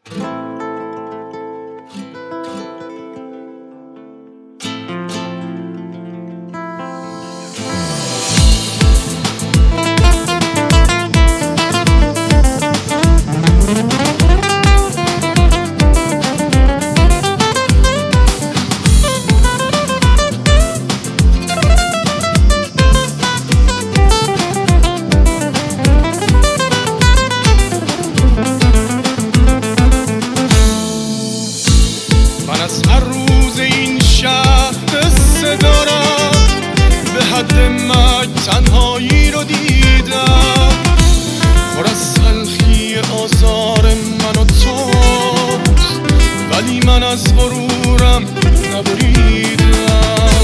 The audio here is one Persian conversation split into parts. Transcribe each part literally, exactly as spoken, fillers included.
هر روز این شهر قصه دارم، به حد مرگ تنهایی رو دیدم، پر از تلخی آزار من و توست، ولی من از غرورم نبریدم.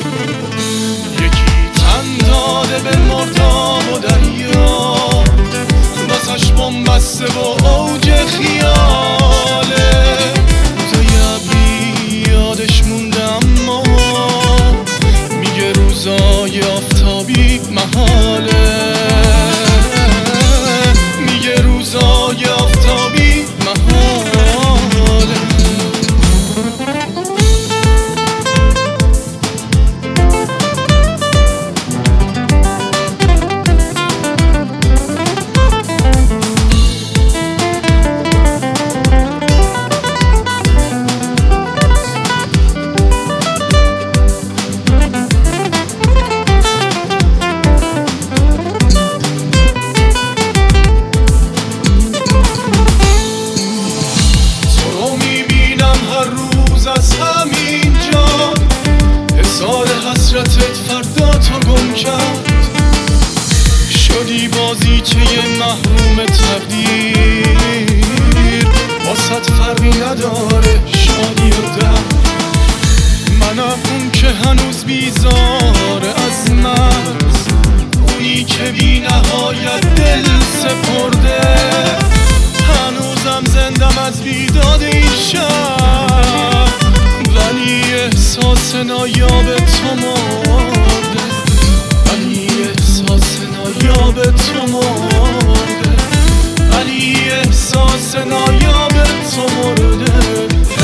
یکی تن داده به مرداب و دریا، واسش بن‌بسته و اوج خیاله، یادش مونده اما میگه روزای آفتابی محاله، میگه روزای آفتابی محاله. از همینجا حسار حسرتت فردا تو گم کرد، شدی بازیچه محروم تقدیر، واسط فرقی نداره شادی و درد. منم اون که هنوز بیزاره از مرز، اونی که بی نهایت دل سپرده، هنوزم زندم از بیداد این شهر، ولی احساس نایاب تو مرده، ولی احساس نایاب تو مرده، ولی احساس نایاب تو مرده.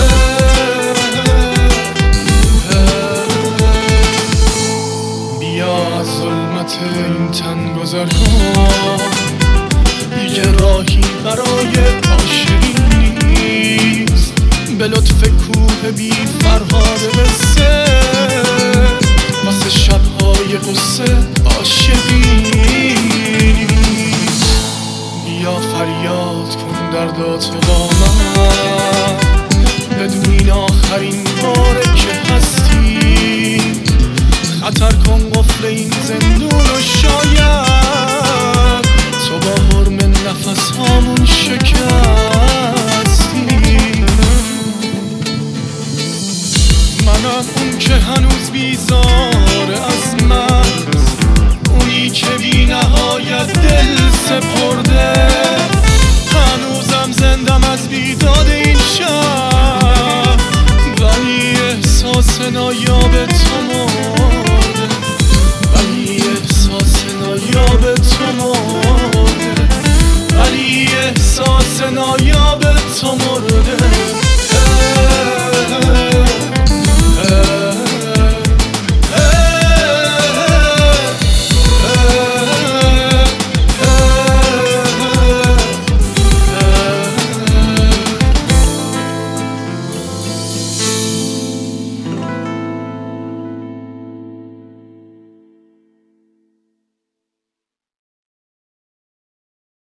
بیا از ظلمت این تن گذر کن، دیگه راهی برای عاشقی نیست، به لطف کوه بی فرهاد قصه، واسه شبهای قصه عاشقی نیست. بیا فریاد کن درداتو با من، بدون آخرین باره که هستی، خطر کن قفل این زندون و شاید تو با حرم نفس هامون شکستی. منم اون که هنوز بیزاره از مرز، اونی که بی نهایت دل سپرده، هنوزم زندم از بیداد این شهر، ولی احساس نایاب تو مرده، ولی احساس نایاب تو مرده، ولی احساس نایاب تو مرده.